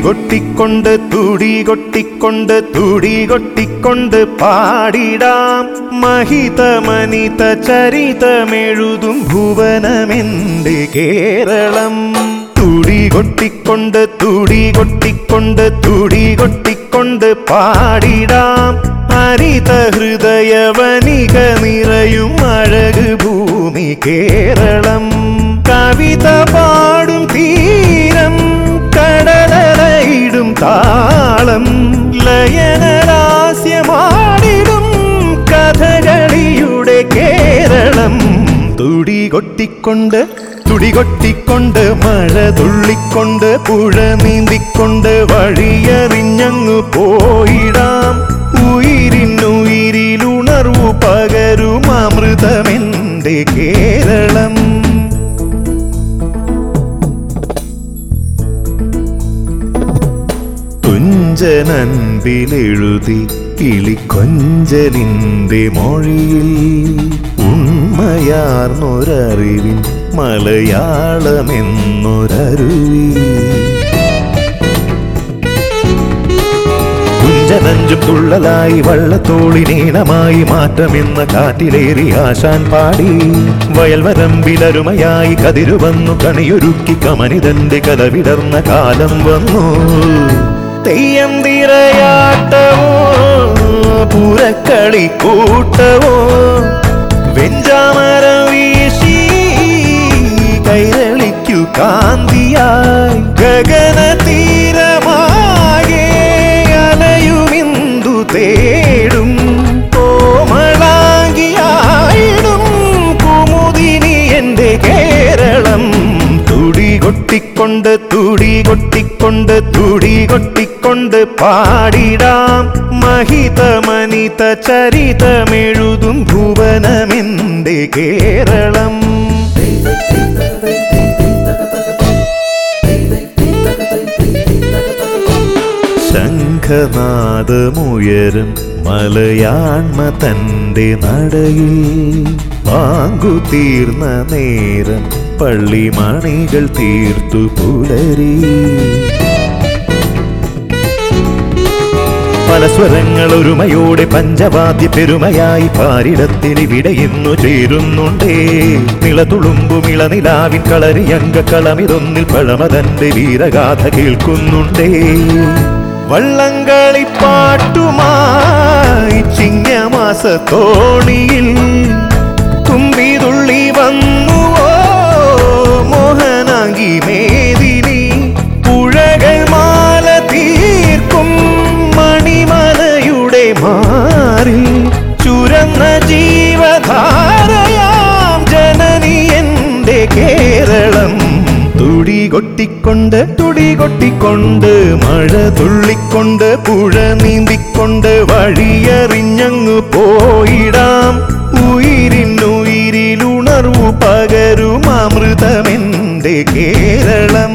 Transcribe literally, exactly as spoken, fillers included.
കൊട്ടിക്കൊണ്ട് തുടി കൊട്ടിക്കൊണ്ട് തുടി കൊട്ടിക്കൊണ്ട് പാടിടാം മഹിതമനിത ചരിതമെഴുതും ഭുവനമെന്റെ കേരളം. തുടി കൊട്ടിക്കൊണ്ട് തുടി കൊട്ടിക്കൊണ്ട് തുടി കൊട്ടിക്കൊണ്ട് പാടിടാം ഹരിത ഹൃദയ വനിക നിറയും അഴക് ഭൂമി കേരളം. കവിത പാടും തീരം കടലയിടും താളം ലയനലാസ്യമാടിടും കഥകളിയുടെ കേരളം. തുടി കൊട്ടിക്കൊണ്ട് തുടി കൊട്ടിക്കൊണ്ട് മഴ തുള്ളിക്കൊണ്ട് പുഴ നീന്തിക്കൊണ്ട് വഴിയറിഞ്ഞങ്ങു പോയിടാം ഉയിരിനുയിരിലുണർവു പകരും അമൃതമെന്റെ കേരളം. തുഞ്ചനൻപിലെഴുതി കിളിക്കൊഞ്ചലിന്റെ മൊഴിയിൽ ഉണ്മയാർന്നൊരറിവിൻ മലയാളമെന്നൊരരുവി. കുഞ്ചനഞ്ചും തുള്ളലായി വള്ളത്തോളിനീണമായി മാറ്റമെന്ന കാറ്റിലേറി ആശാൻ പാടി വയൽവരമ്പിലരുമയായി കതിരുവന്നു കണിയൊരുക്കി കമനിതന്റെ കലവിടർന്ന കാലം വന്നു. തെയ്യം തിറയാട്ടവോ പുരക്കളി കൂട്ടവോ വെഞ്ചാമരം വീശി കൈരളിക്കു കാന്തിയായി ഗഗന തീരമാകെ അലയുമിന്ദു തേടും കോമളാങ്കിയായിടും കുമുദിനി എന്റെ കേരളം. തുടി കൊട്ടിക്കൊണ്ട് തുടി കൊട്ടിക്കൊണ്ട് തുടി കൊട്ടിക്കൊണ്ട് പാടിടാം മഹിതമനിത ചരിതമെഴുതും ഭുവനമെന്റെ കേരളം. ശംഖനാദമുയരും മലയാണ്മ തന്റെ നടയിൽ വാങ്ങുതീർന്ന നേരം പള്ളിമണികൾ തീർത്തു പുലരി. പല സ്വരങ്ങൾ ഒരുമയോടെ പഞ്ചവാദ്യ പെരുമയായി പാരിടത്തിനിവിടെ ഇന്നു ചേരുന്നുണ്ടേ. നിളതുളുമ്പുമിളനിലാവിൻ കളരിയങ്ക കളമിതൊന്നിൽ പഴമതന്റെ വീരഗാഥ കേൾക്കുന്നുണ്ടേ. വള്ളംകളിപ്പാട്ടുമായി ചിങ്ങമാസ തോണിയിൽ തുമ്പിതുള്ളി വന്നുവോ മോഹനാങ്കി മേദിനി. പുഴകൾ മാല തീർക്കും മണിമലയുടെ മാറിൽ ചുരന്ന ജീവധാരയാം ജനനി എന്റെ കേരളം. തുടി കൊട്ടിക്കൊണ്ട് തുടി കൊട്ടിക്കൊണ്ട് മഴ തുള്ളിക്കൊണ്ട് പുഴ നീന്തിക്കൊണ്ട് വഴിയറിഞ്ഞങ്ങു പോയിടാം ഉയിരിനുയിരിലുണർവു പകരും അമൃതമെന്റെ കേരളം.